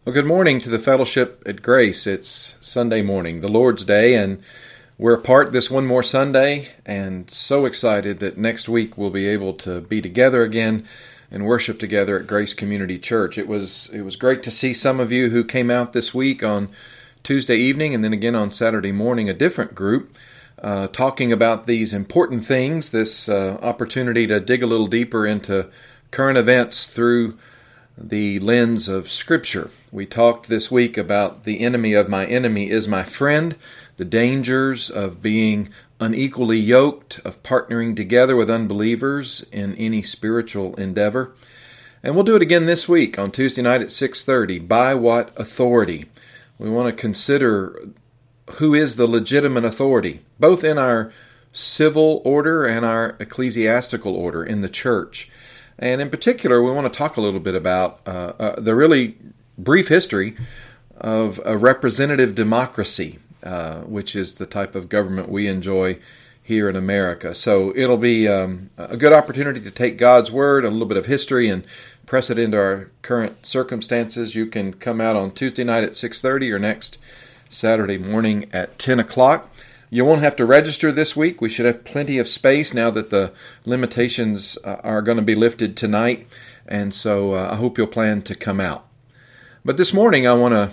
Well, good morning to the fellowship at Grace. It's Sunday morning, the Lord's Day, and we're apart this one more Sunday, and so excited that next week we'll be able to be together again and worship together at Grace Community Church. It was great to see some of you who came out this week on Tuesday evening and then again on Saturday morning, a different group, talking about these important things, this opportunity to dig a little deeper into current events through the lens of Scripture. We talked this week about the enemy of my enemy is my friend, the dangers of being unequally yoked, of partnering together with unbelievers in any spiritual endeavor. And we'll do it again this week on Tuesday night at 6:30. By what authority? We want to consider who is the legitimate authority, both in our civil order and our ecclesiastical order in the church. And in particular, we want to talk a little bit about the really brief history of a representative democracy, which is the type of government we enjoy here in America. So it'll be a good opportunity to take God's Word, a little bit of history, and press it into our current circumstances. You can come out on Tuesday night at 6:30 or next Saturday morning at 10 o'clock. You won't have to register this week. We should have plenty of space now that the limitations are going to be lifted tonight. And so I hope you'll plan to come out. But this morning I want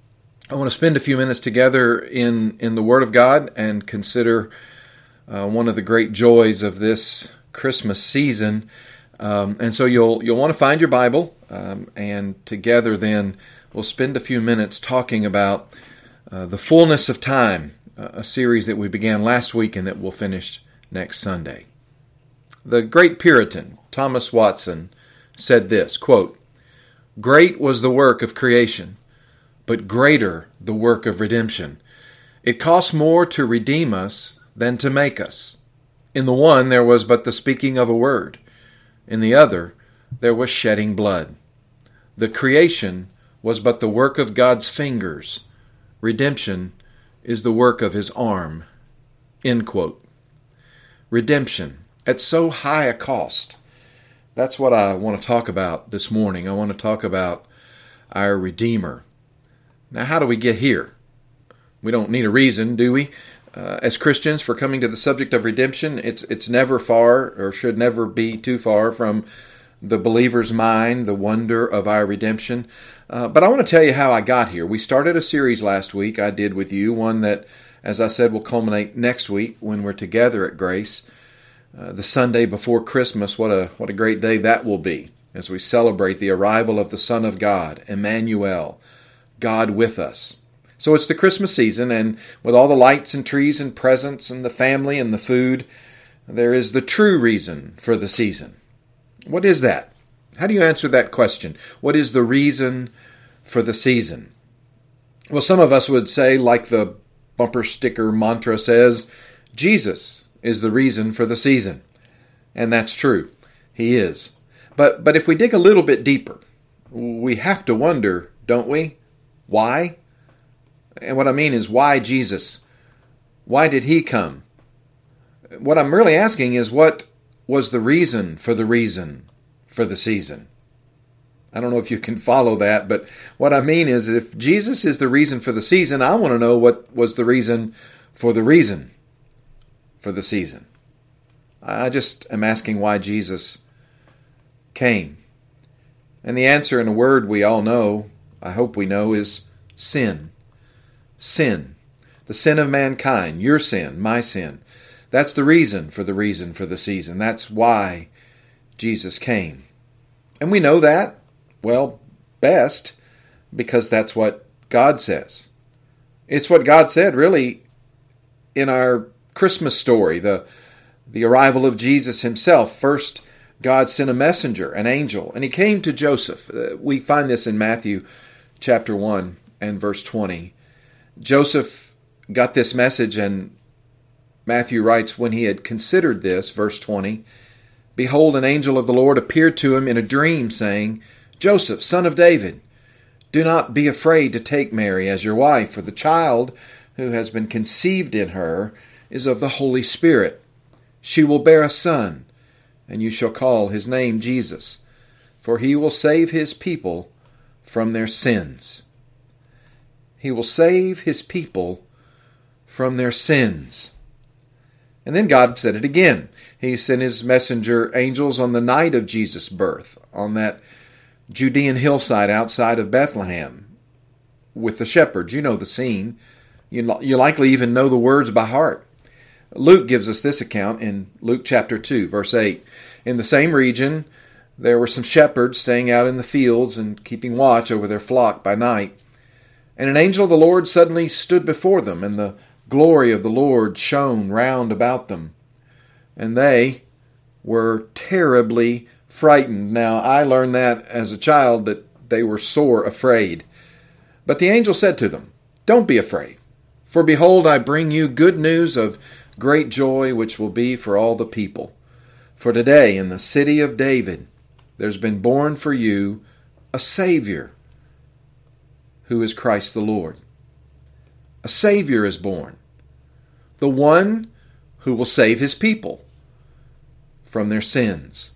to spend a few minutes together in the Word of God and consider one of the great joys of this Christmas season. And so you'll want to find your Bible, and together then we'll spend a few minutes talking about the fullness of time, a series that we began last week and that we'll finish next Sunday. The great Puritan, Thomas Watson, said this, quote, "Great was the work of creation, but greater the work of redemption. It cost more to redeem us than to make us. In the one there was but the speaking of a word. In the other there was shedding blood. The creation was but the work of God's fingers. Redemption is the work of His arm." End quote. Redemption at so high a cost. That's what I want to talk about this morning. I want to talk about our Redeemer. Now, how do we get here? We don't need a reason, do we? As Christians, for coming to the subject of redemption, it's never far, or should never be too far from the believer's mind, the wonder of our redemption. But I want to tell you how I got here. We started a series last week I did with you, one that, as I said, will culminate next week when we're together at Grace. The Sunday before Christmas, what a great day that will be as we celebrate the arrival of the Son of God, Emmanuel, God with us. So it's the Christmas season, and with all the lights and trees and presents and the family and the food, there is the true reason for the season. What is that? How do you answer that question? What is the reason for the season? Well, some of us would say, like the bumper sticker mantra says, Jesus is the reason for the season. And that's true. He is. But if we dig a little bit deeper, we have to wonder, don't we? Why? And what I mean is, why Jesus? Why did He come? What I'm really asking is, what was the reason for the season? I don't know if you can follow that, but what I mean is, if Jesus is the reason for the season, I want to know what was the reason for the season. I just am asking why Jesus came. And the answer, in a word we all know, I hope we know, is sin. Sin. The sin of mankind, your sin, my sin. That's the reason for the season. That's why Jesus came. And we know that, well, best, because that's what God says. It's what God said, really, in our Christmas story, the arrival of Jesus Himself. First, God sent a messenger, an angel, and he came to Joseph. We find this in Matthew chapter 1 and verse 20. Joseph got this message, and Matthew writes, when he had considered this, verse 20, behold, an angel of the Lord appeared to him in a dream, saying, Joseph, son of David, do not be afraid to take Mary as your wife, for the child who has been conceived in her is of the Holy Spirit. She will bear a son, and you shall call his name Jesus, for he will save his people from their sins. He will save His people from their sins. And then God said it again. He sent His messenger angels on the night of Jesus' birth, on that Judean hillside outside of Bethlehem, with the shepherds. You know the scene. You likely even know the words by heart. Luke gives us this account in Luke chapter 2, verse 8. In the same region, there were some shepherds staying out in the fields and keeping watch over their flock by night. And an angel of the Lord suddenly stood before them, and the glory of the Lord shone round about them. And they were terribly frightened. Now, I learned that as a child, that they were sore afraid. But the angel said to them, "Don't be afraid, for behold, I bring you good news of great joy, which will be for all the people. For today, in the city of David, there's been born for you a Savior, who is Christ the Lord." A Savior is born, the one who will save His people from their sins.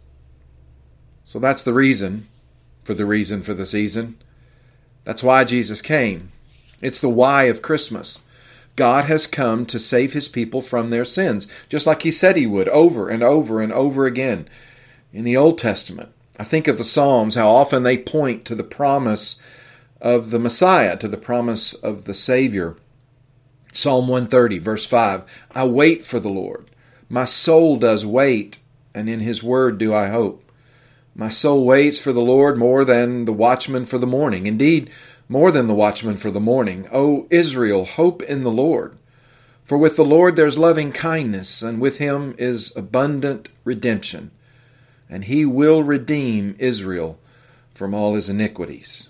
So that's the reason for the season. That's why Jesus came. It's the why of Christmas. God has come to save His people from their sins, just like He said He would, over and over and over again. In the Old Testament, I think of the Psalms, how often they point to the promise of the Messiah, to the promise of the Savior. Psalm 130, verse 5, "I wait for the Lord. My soul does wait, and in His word do I hope. My soul waits for the Lord more than the watchman for the morning. Indeed, more than the watchman for the morning. O Israel, hope in the Lord. For with the Lord there's loving kindness, and with Him is abundant redemption. And He will redeem Israel from all his iniquities."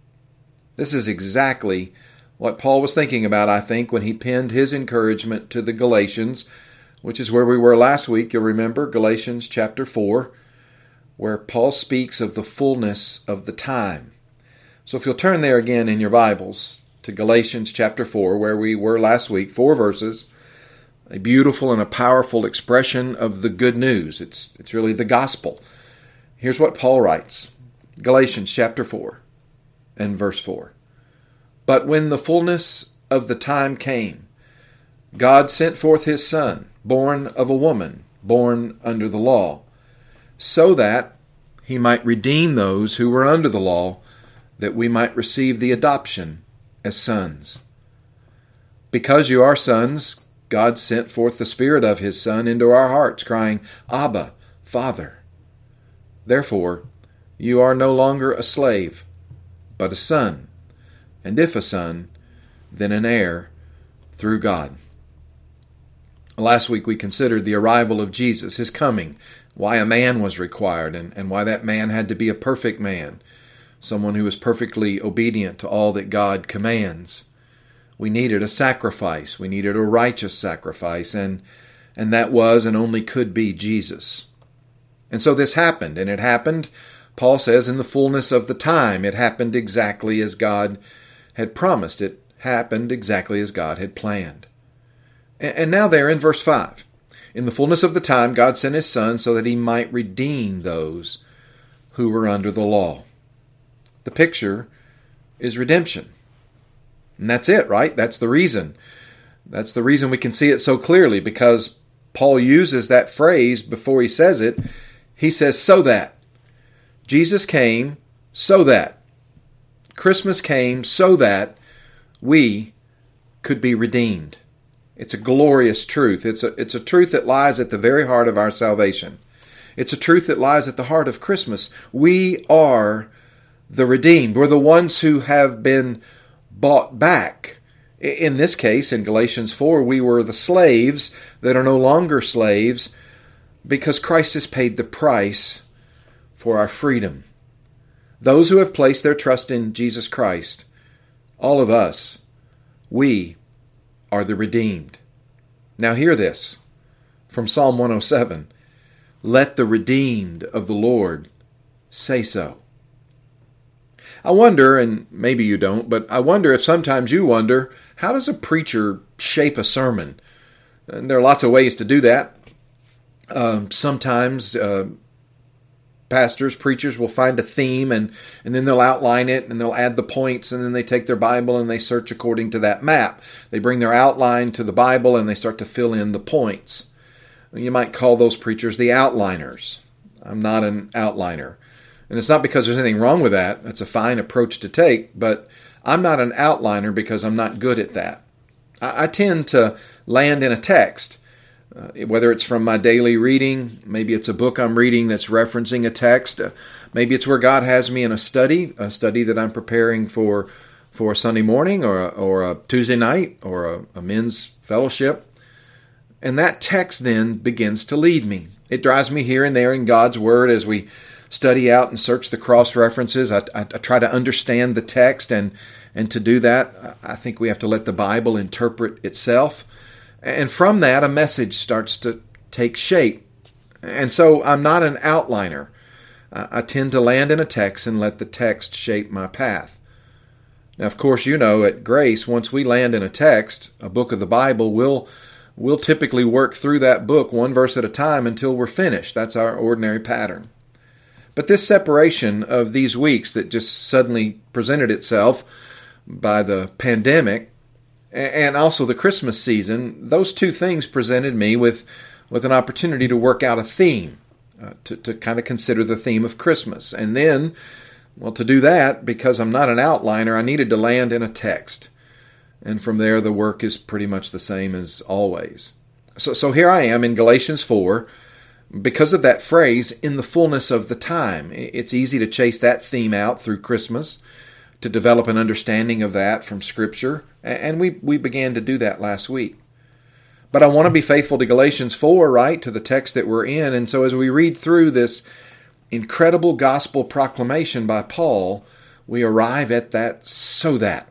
This is exactly what Paul was thinking about, I think, when he penned his encouragement to the Galatians, which is where we were last week. You'll remember Galatians chapter 4, where Paul speaks of the fullness of the time. So if you'll turn there again in your Bibles to Galatians chapter 4, where we were last week, 4 verses, a beautiful and a powerful expression of the good news. It's really the gospel. Here's what Paul writes. Galatians chapter 4 and verse 4. "But when the fullness of the time came, God sent forth His Son, born of a woman, born under the law, so that He might redeem those who were under the law, that we might receive the adoption as sons. Because you are sons, God sent forth the Spirit of His Son into our hearts, crying, 'Abba, Father.' Therefore, you are no longer a slave, but a son, and if a son, then an heir through God." Last week we considered the arrival of Jesus, His coming, why a man was required, and why that man had to be a perfect man, someone who was perfectly obedient to all that God commands. We needed a sacrifice. We needed a righteous sacrifice, and that was and only could be Jesus. And so this happened, and it happened, Paul says, in the fullness of the time. It happened exactly as God had promised. It happened exactly as God had planned. And now there in verse 5, "In the fullness of the time, God sent His Son so that He might redeem those who were under the law." The picture is redemption. And that's it, right? That's the reason. That's the reason we can see it so clearly, because Paul uses that phrase before he says it. He says, "so that." Jesus came so that. Christmas came so that we could be redeemed. It's a glorious truth. It's a truth that lies at the very heart of our salvation. It's a truth that lies at the heart of Christmas. We are the redeemed. We're the ones who have been bought back. In this case, in Galatians 4, we were the slaves that are no longer slaves because Christ has paid the price for our freedom. Those who have placed their trust in Jesus Christ, all of us, we are the redeemed. Now hear this from Psalm 107. "Let the redeemed of the Lord say so." I wonder, and maybe you don't, but I wonder if sometimes you wonder, how does a preacher shape a sermon? And there are lots of ways to do that. Sometimes pastors, preachers will find a theme and then they'll outline it and they'll add the points, and then they take their Bible and they search according to that map. They bring their outline to the Bible and they start to fill in the points. You might call those preachers the outliners. I'm not an outliner. And it's not because there's anything wrong with that. That's a fine approach to take, but I'm not an outliner because I'm not good at that. I tend to land in a text, whether it's from my daily reading, maybe it's a book I'm reading that's referencing a text, maybe it's where God has me in a study that I'm preparing for a Sunday morning or a Tuesday night or a men's fellowship. And that text then begins to lead me. It drives me here and there in God's Word as we study out and search the cross-references. I try to understand the text, and to do that, I think we have to let the Bible interpret itself. And from that, a message starts to take shape. And so I'm not an outliner. I tend to land in a text and let the text shape my path. Now, of course, you know, at Grace, once we land in a text, a book of the Bible, we'll typically work through that book one verse at a time until we're finished. That's our ordinary pattern. But this separation of these weeks that just suddenly presented itself by the pandemic and also the Christmas season, those two things presented me with an opportunity to work out a theme, to kind of consider the theme of Christmas. And then, well, to do that, because I'm not an outliner, I needed to land in a text. And from there, the work is pretty much the same as always. So here I am in Galatians 4. Because of that phrase, in the fullness of the time. It's easy to chase that theme out through Christmas, to develop an understanding of that from Scripture. And we began to do that last week. But I want to be faithful to Galatians 4, right, to the text that we're in. And so as we read through this incredible gospel proclamation by Paul, we arrive at that so that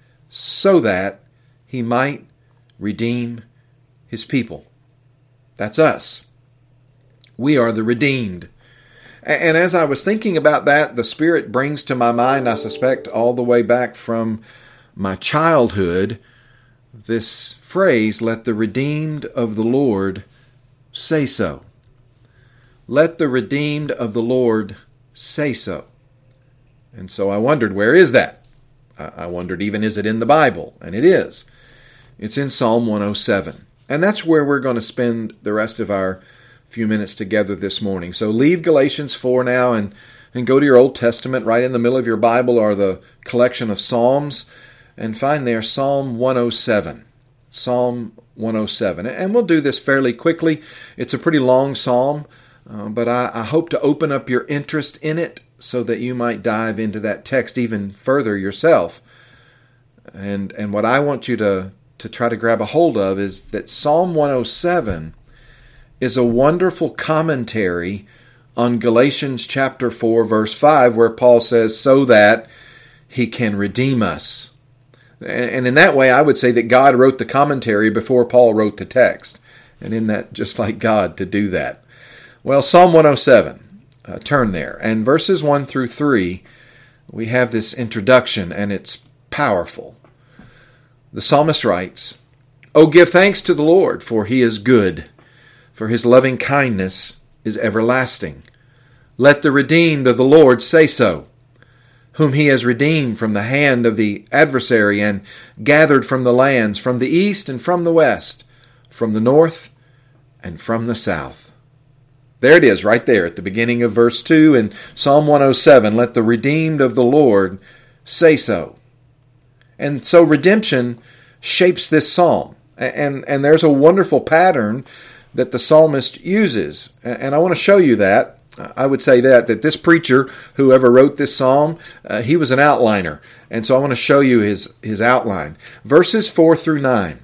he might redeem his people. That's us. We are the redeemed. And as I was thinking about that, the Spirit brings to my mind, I suspect, all the way back from my childhood, this phrase, let the redeemed of the Lord say so. Let the redeemed of the Lord say so. And so I wondered, where is that? I wondered even, is it in the Bible? And it is. It's in Psalm 107. And that's where we're going to spend the rest of our few minutes together this morning. So leave Galatians 4 now and go to your Old Testament. Right in the middle of your Bible are the collection of Psalms, and find there Psalm 107. Psalm 107. And we'll do this fairly quickly. It's a pretty long psalm, but I hope to open up your interest in it so that you might dive into that text even further yourself. And what I want you to try to grab a hold of is that Psalm 107 is a wonderful commentary on Galatians chapter 4, verse 5, where Paul says, so that he can redeem us. And in that way, I would say that God wrote the commentary before Paul wrote the text. And isn't that just like God to do that? Well, Psalm 107, turn there. And verses 1 through 3, we have this introduction, and it's powerful. The psalmist writes, "O give thanks to the Lord, for he is good, for his loving kindness is everlasting. Let the redeemed of the Lord say so, whom he has redeemed from the hand of the adversary and gathered from the lands, from the east and from the west, from the north and from the south." There it is, right there at the beginning of verse 2 in Psalm 107. Let the redeemed of the Lord say so. And so redemption shapes this psalm. And there's a wonderful pattern that the psalmist uses. And I want to show you that. I would say that this preacher, whoever wrote this psalm, he was an outliner. And so I want to show you his outline. Verses 4 through 9.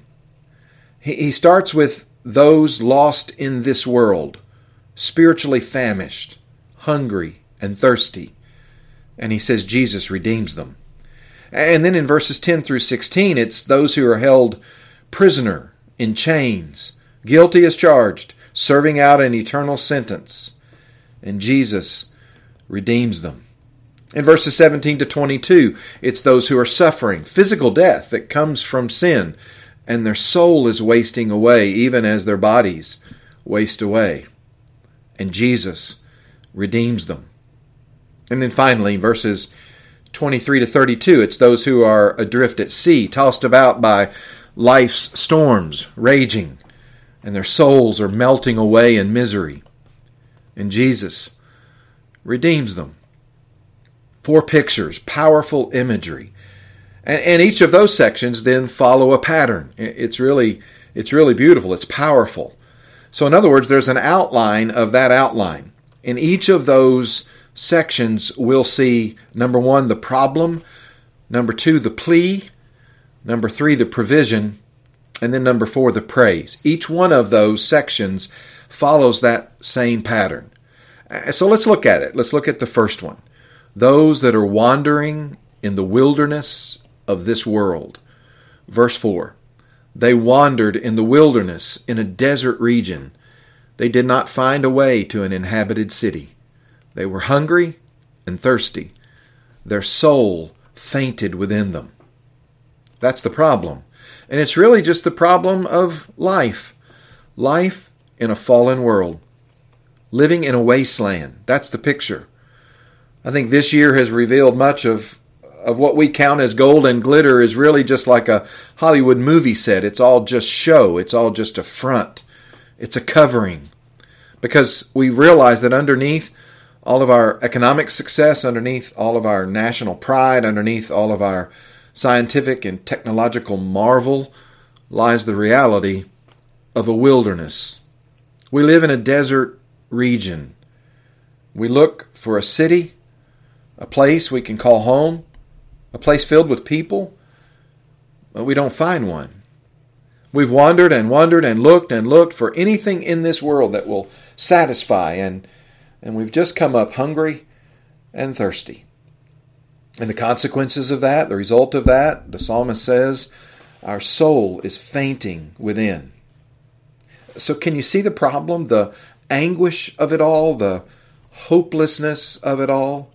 He starts with those lost in this world, spiritually famished, hungry, and thirsty. And he says Jesus redeems them. And then in verses 10 through 16, it's those who are held prisoner in chains, guilty as charged, serving out an eternal sentence. And Jesus redeems them. In verses 17 to 22, it's those who are suffering physical death that comes from sin, and their soul is wasting away, even as their bodies waste away. And Jesus redeems them. And then finally, verses 23 to 32, it's those who are adrift at sea, tossed about by life's storms raging, and their souls are melting away in misery. And Jesus redeems them. 4 pictures, powerful imagery. And each of those sections then follow a pattern. It's really beautiful. It's powerful. So in other words, there's an outline of that outline. In each of those sections, we'll see, number 1, the problem, number 2, the plea, number 3, the provision, and then number 4, the praise. Each one of those sections follows that same pattern. So let's look at it. Let's look at the first one. Those that are wandering in the wilderness of this world. Verse 4. They wandered in the wilderness in a desert region. They did not find a way to an inhabited city. They were hungry and thirsty. Their soul fainted within them. That's the problem. And it's really just the problem of life. Life in a fallen world. Living in a wasteland. That's the picture. I think this year has revealed much of what we count as gold and glitter is really just like a Hollywood movie set. It's all just show. It's all just a front. It's a covering. Because we realize that underneath all of our economic success, underneath all of our national pride, underneath all of our scientific and technological marvel, lies the reality of a wilderness. We live in a desert region. We look for a city, a place we can call home, a place filled with people, but we don't find one. We've wandered and looked for anything in this world that will satisfy, and we've just come up hungry and thirsty. And the consequences of that, the result of that, the psalmist says, our soul is fainting within. So can you see the problem, the anguish of it all, the hopelessness of it all?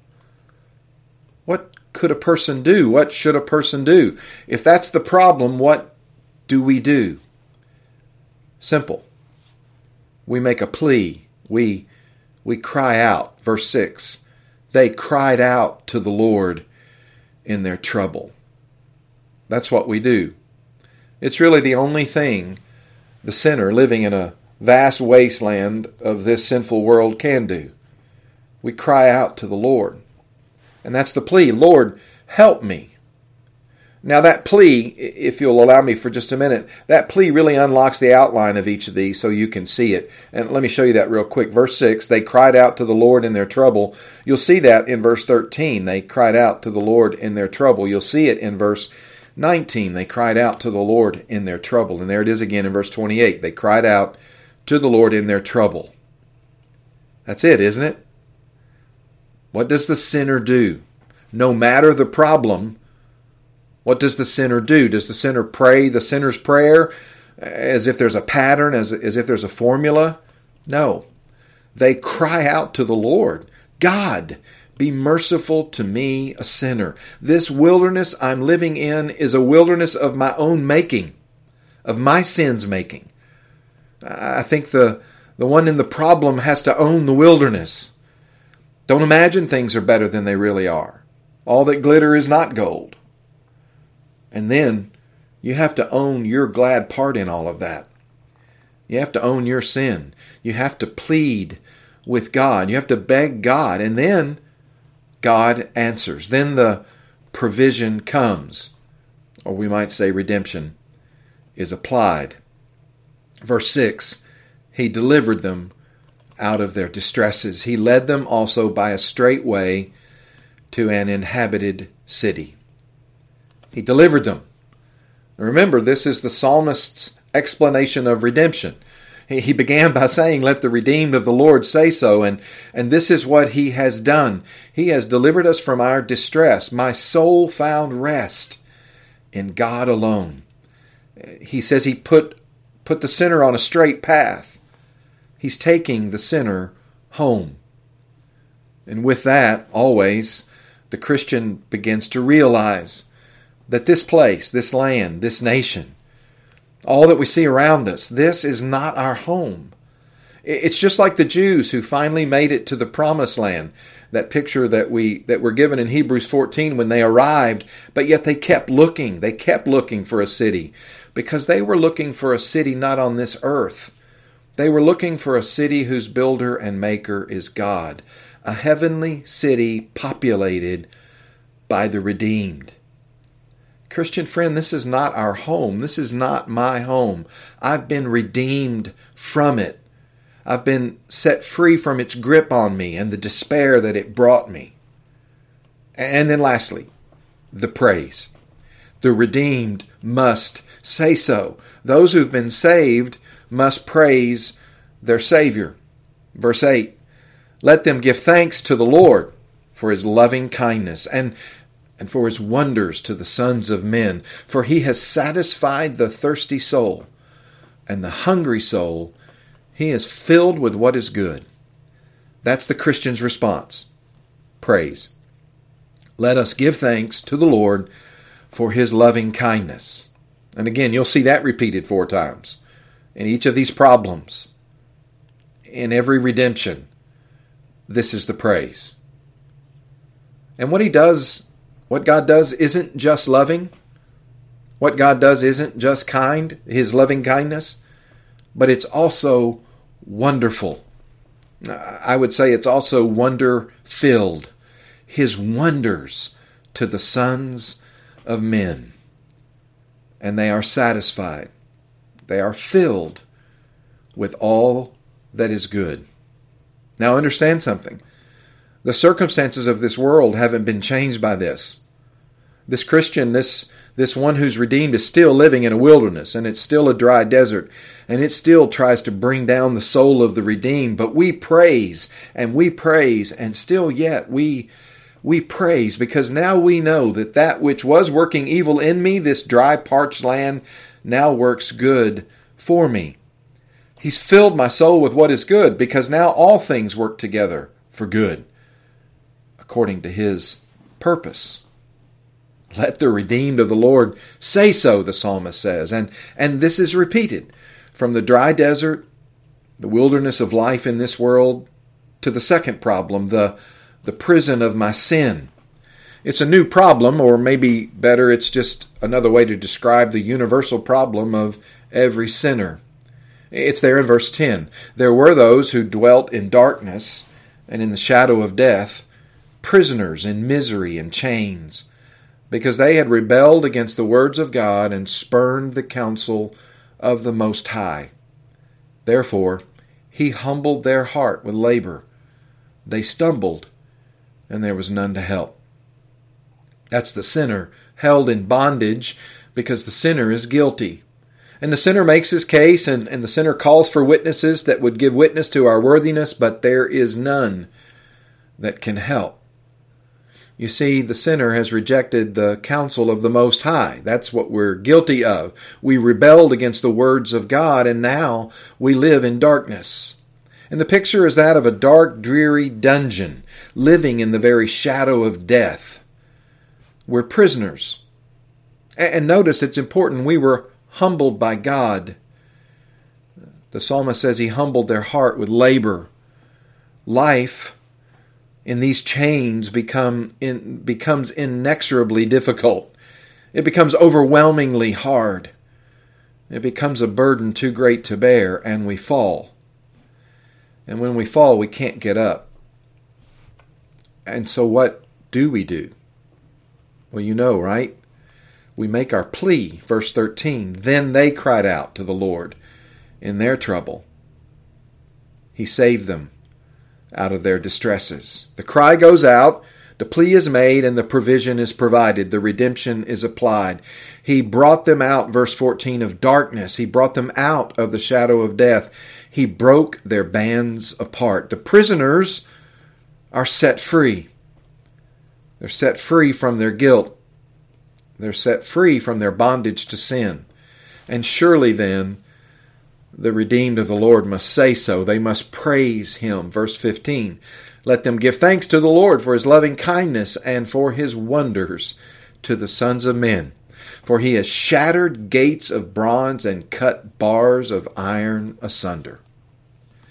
What could a person do? What should a person do? If that's the problem, what do we do? Simple. We make a plea. We cry out. Verse 6. They cried out to the Lord in their trouble. That's what we do. It's really the only thing the sinner living in a vast wasteland of this sinful world can do. We cry out to the Lord. And that's the plea. Lord, help me. Now that plea, if you'll allow me for just a minute, that plea really unlocks the outline of each of these so you can see it. And let me show you that real quick. Verse 6, they cried out to the Lord in their trouble. You'll see that in verse 13. They cried out to the Lord in their trouble. You'll see it in verse 19. They cried out to the Lord in their trouble. And there it is again in verse 28. They cried out to the Lord in their trouble. That's it, isn't it? What does the sinner do? No matter the problem, what does the sinner do? Does the sinner pray the sinner's prayer as if there's a pattern, as if there's a formula? No. They cry out to the Lord. God, be merciful to me, a sinner. This wilderness I'm living in is a wilderness of my own making, of my sins making. I think the one in the problem has to own the wilderness. Don't imagine things are better than they really are. All that glitter is not gold. And then you have to own your glad part in all of that. You have to own your sin. You have to plead with God. You have to beg God. And then God answers. Then the provision comes. Or we might say redemption is applied. Verse 6, He delivered them out of their distresses. He led them also by a straight way to an inhabited city. He delivered them. Remember, this is the psalmist's explanation of redemption. He began by saying, let the redeemed of the Lord say so, and this is what He has done. He has delivered us from our distress. My soul found rest in God alone. He says He put the sinner on a straight path. He's taking the sinner home. And with that, always, the Christian begins to realize that this place, this land, this nation, all that we see around us, this is not our home. It's just like the Jews who finally made it to the promised land. That picture that we're given in Hebrews 14 when they arrived, but yet they kept looking. They kept looking for a city because they were looking for a city not on this earth. They were looking for a city whose builder and maker is God, a heavenly city populated by the redeemed. Christian friend, this is not our home. This is not my home. I've been redeemed from it. I've been set free from its grip on me and the despair that it brought me. And then lastly, the praise. The redeemed must say so. Those who've been saved must praise their Savior. Verse 8, let them give thanks to the Lord for His loving kindness and for His wonders to the sons of men. For He has satisfied the thirsty soul, and the hungry soul He is filled with what is good. That's the Christian's response. Praise. Let us give thanks to the Lord for His loving kindness. And again, you'll see that repeated 4 times. In each of these problems, in every redemption, this is the praise. And what God does isn't just loving. What God does isn't just kind, His loving kindness, but it's also wonderful. I would say it's also wonder-filled. His wonders to the sons of men. And they are satisfied. They are filled with all that is good. Now understand something. The circumstances of this world haven't been changed by this. This Christian, this one who's redeemed is still living in a wilderness, and it's still a dry desert, and it still tries to bring down the soul of the redeemed. But we praise, and still yet we praise, because now we know that which was working evil in me, this dry, parched land, now works good for me. He's filled my soul with what is good, because now all things work together for good, according to His purpose. Let the redeemed of the Lord say so, the psalmist says. And this is repeated from the dry desert, the wilderness of life in this world, to the second problem, the prison of my sin. It's a new problem, or maybe better, it's just another way to describe the universal problem of every sinner. It's there in verse 10. There were those who dwelt in darkness and in the shadow of death, prisoners in misery and chains, because they had rebelled against the words of God and spurned the counsel of the Most High. Therefore, He humbled their heart with labor. They stumbled, and there was none to help. That's the sinner held in bondage because the sinner is guilty. And the sinner makes his case, and the sinner calls for witnesses that would give witness to our worthiness, but there is none that can help. You see, the sinner has rejected the counsel of the Most High. That's what we're guilty of. We rebelled against the words of God, and now we live in darkness. And the picture is that of a dark, dreary dungeon, living in the very shadow of death. We're prisoners. And notice it's important, we were humbled by God. The psalmist says He humbled their heart with labor. Life in these chains becomes inexorably difficult. It becomes overwhelmingly hard. It becomes a burden too great to bear, and we fall. And when we fall, we can't get up. And so what do we do? Well, you know, right? We make our plea, verse 13. Then they cried out to the Lord in their trouble. He saved them out of their distresses. The cry goes out, the plea is made, and the provision is provided. The redemption is applied. He brought them out, verse 14, of darkness. He brought them out of the shadow of death. He broke their bands apart. The prisoners are set free. They're set free from their guilt. They're set free from their bondage to sin. And surely then, the redeemed of the Lord must say so. They must praise Him. Verse 15, let them give thanks to the Lord for His loving kindness and for His wonders to the sons of men. For He has shattered gates of bronze and cut bars of iron asunder.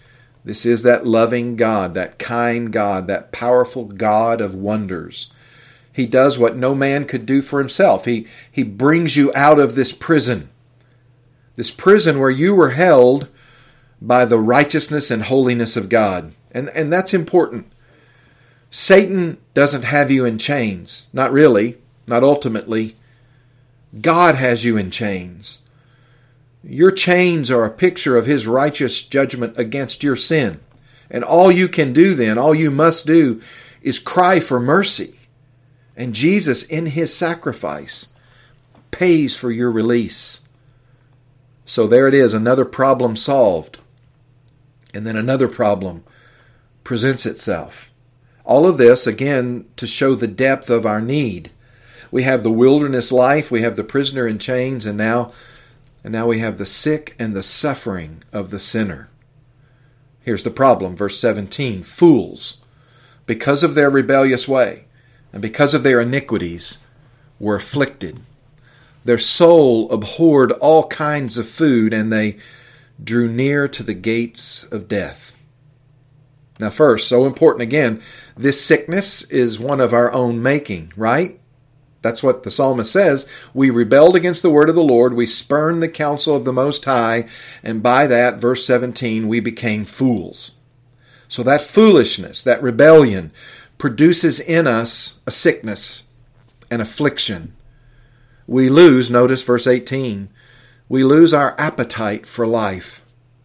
This is that loving God, that kind God, that powerful God of wonders. He does what no man could do for himself. He brings you out of this prison where you were held by the righteousness and holiness of God. And that's important. Satan doesn't have you in chains. Not really. Not ultimately. God has you in chains. Your chains are a picture of His righteous judgment against your sin. And all you can do then, all you must do, is cry for mercy. And Jesus, in His sacrifice, pays for your release. So there it is, another problem solved. And then another problem presents itself. All of this, again, to show the depth of our need. We have the wilderness life, we have the prisoner in chains, and now we have the sick and the suffering of the sinner. Here's the problem, verse 17. Fools, because of their rebellious way and because of their iniquities, were afflicted. Their soul abhorred all kinds of food, and they drew near to the gates of death. Now first, so important again, this sickness is one of our own making, right? That's what the psalmist says. We rebelled against the word of the Lord. We spurned the counsel of the Most High. And by that, verse 17, we became fools. So that foolishness, that rebellion, produces in us a sickness, an affliction. We lose, notice verse 18, we lose our appetite for life.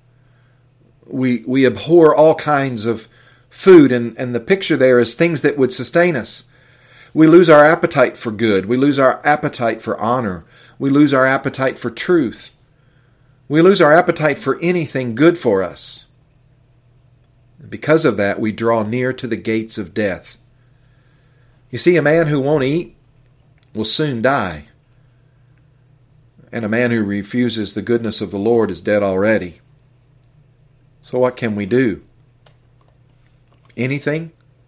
We abhor all kinds of food, and the picture there is things that would sustain us. We lose our appetite for good. We lose our appetite for honor. We lose our appetite for truth. We lose our appetite for anything good for us. Because of that, we draw near to the gates of death. You see, a man who won't eat will soon die. And a man who refuses the goodness of the Lord is dead already. So what can we do? Anything?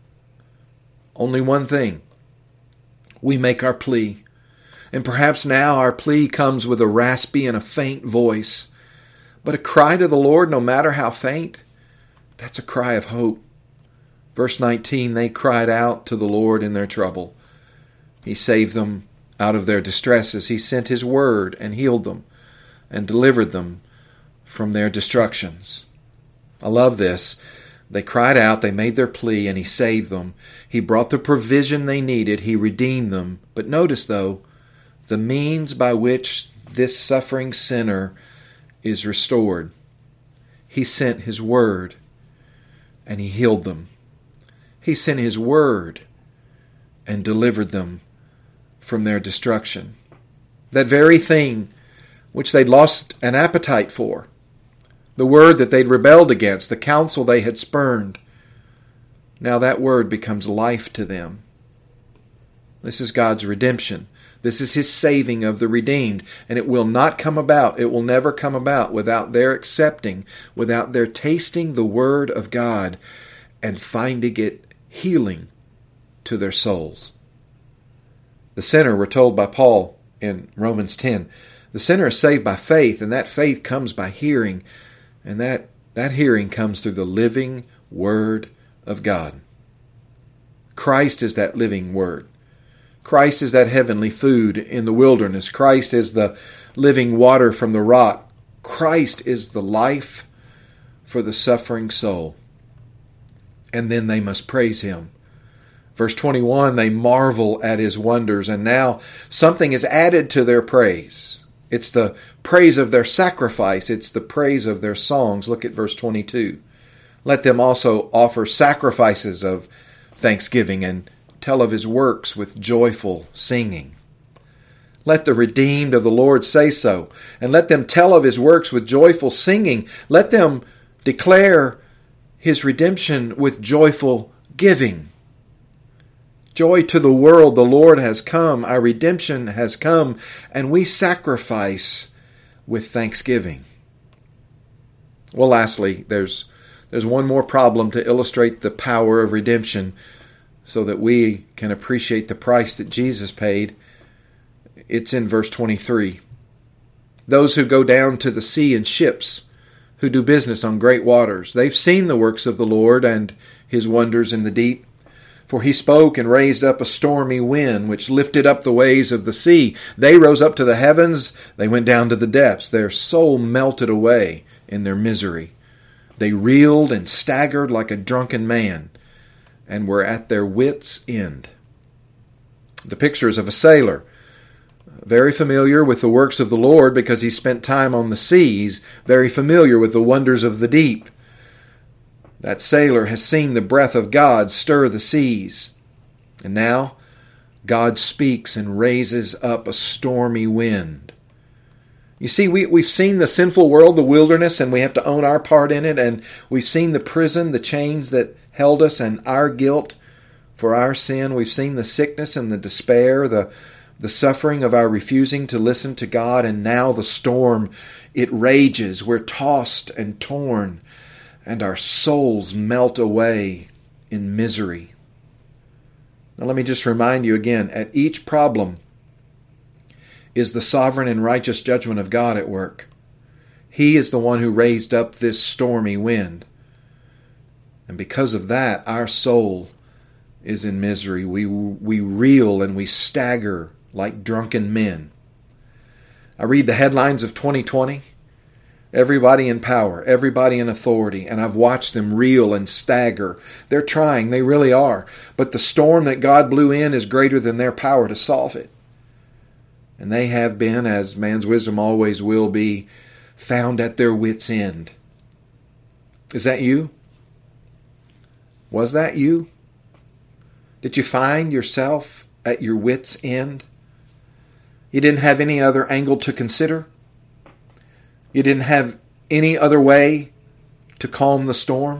Only one thing. We make our plea. And perhaps now our plea comes with a raspy and a faint voice. But a cry to the Lord, no matter how faint, that's a cry of hope. Verse 19, they cried out to the Lord in their trouble. He saved them out of their distresses. He sent His word and healed them and delivered them from their destructions. I love this. They cried out, they made their plea, and He saved them. He brought the provision they needed. He redeemed them. But notice, though, the means by which this suffering sinner is restored. He sent His word, and He healed them. He sent His word and delivered them from their destruction. That very thing which they'd lost an appetite for, the word that they'd rebelled against, the counsel they had spurned, now that word becomes life to them. This is God's redemption. This is His saving of the redeemed. And it will not come about, it will never come about without their accepting, without their tasting the word of God and finding it healing to their souls. The sinner, we're told by Paul in Romans 10, the sinner is saved by faith, and that faith comes by hearing. And that hearing comes through the living Word of God. Christ is that living Word. Christ is that heavenly food in the wilderness. Christ is the living water from the rock. Christ is the life for the suffering soul. And then they must praise Him. Verse 21, they marvel at His wonders, and now something is added to their praise. It's the praise of their sacrifice. It's the praise of their songs. Look at verse 22. Let them also offer sacrifices of thanksgiving and tell of His works with joyful singing. Let the redeemed of the Lord say so, and let them tell of His works with joyful singing. Let them declare His redemption with joyful giving. Joy to the world, the Lord has come, our redemption has come, and we sacrifice with thanksgiving. Well, lastly, there's one more problem to illustrate the power of redemption so that we can appreciate the price that Jesus paid. It's in verse 23. Those who go down to the sea in ships who do business on great waters. They've seen the works of the Lord and his wonders in the deep. For he spoke and raised up a stormy wind, which lifted up the waves of the sea. They rose up to the heavens, they went down to the depths. Their soul melted away in their misery. They reeled and staggered like a drunken man, and were at their wits' end. The picture is of a sailor, very familiar with the works of the Lord because he spent time on the seas, very familiar with the wonders of the deep. That sailor has seen the breath of God stir the seas. And now God speaks and raises up a stormy wind. You see, we've seen the sinful world, the wilderness, and we have to own our part in it. And we've seen the prison, the chains that held us, and our guilt for our sin. We've seen the sickness and the despair, the suffering of our refusing to listen to God. And now the storm, it rages. We're tossed and torn, and our souls melt away in misery. Now let me just remind you again, at each problem is the sovereign and righteous judgment of God at work. He is the one who raised up this stormy wind. And because of that, our soul is in misery. We reel and we stagger like drunken men. I read the headlines of 2020. Everybody in power, everybody in authority, and I've watched them reel and stagger. They're trying, they really are. But the storm that God blew in is greater than their power to solve it. And they have been, as man's wisdom always will be, found at their wits' end. Is that you? Was that you? Did you find yourself at your wits' end? You didn't have any other angle to consider? You didn't have any other way to calm the storm?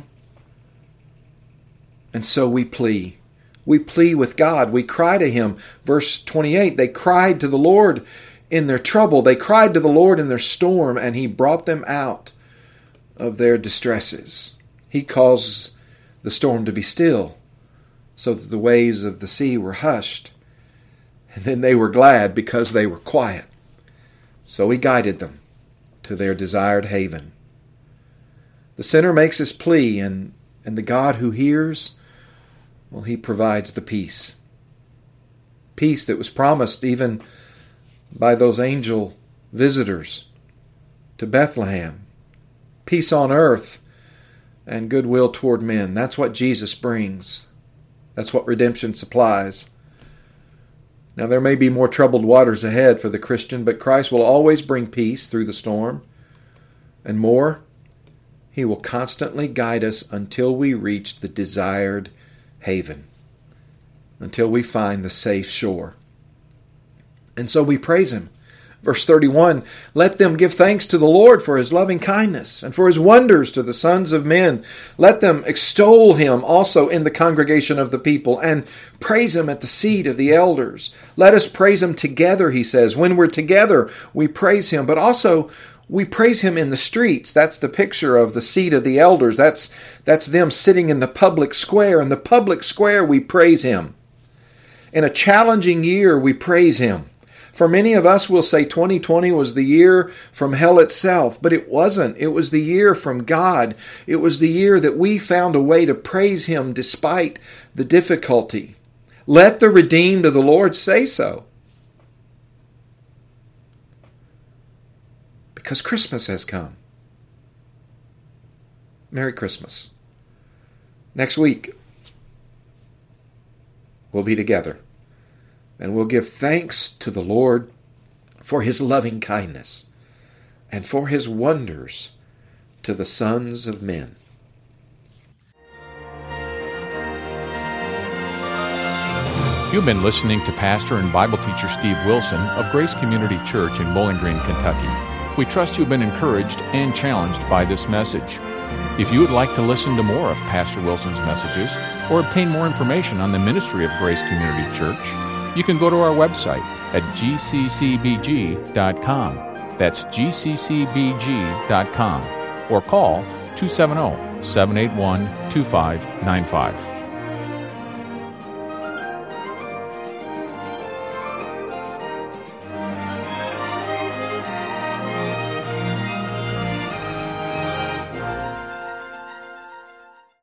And so we plea. We plea with God. We cry to Him. Verse 28, they cried to the Lord in their trouble. They cried to the Lord in their storm, and He brought them out of their distresses. He caused the storm to be still, so that the waves of the sea were hushed. And then they were glad because they were quiet. So He guided them to their desired haven. The sinner makes his plea, and the God who hears, well, He provides the peace. Peace that was promised even by those angel visitors to Bethlehem. Peace on earth and goodwill toward men. That's what Jesus brings. That's what redemption supplies. Now, there may be more troubled waters ahead for the Christian, but Christ will always bring peace through the storm. And more, He will constantly guide us until we reach the desired haven, until we find the safe shore. And so we praise Him. Verse 31, let them give thanks to the Lord for His loving kindness and for His wonders to the sons of men. Let them extol Him also in the congregation of the people and praise Him at the seat of the elders. Let us praise Him together, he says. When we're together, we praise Him, but also we praise Him in the streets. That's the picture of the seat of the elders. That's them sitting in the public square. In the public square, we praise Him. In a challenging year, we praise Him. For many of us will say 2020 was the year from hell itself, but it wasn't. It was the year from God. It was the year that we found a way to praise Him despite the difficulty. Let the redeemed of the Lord say so. Because Christmas has come. Merry Christmas. Next week, we'll be together. And we'll give thanks to the Lord for His loving kindness and for His wonders to the sons of men. You've been listening to Pastor and Bible teacher Steve Wilson of Grace Community Church in Bowling Green, Kentucky. We trust you've been encouraged and challenged by this message. If you would like to listen to more of Pastor Wilson's messages or obtain more information on the ministry of Grace Community Church, you can go to our website at gccbg.com. That's gccbg.com. Or call 270-781-2595.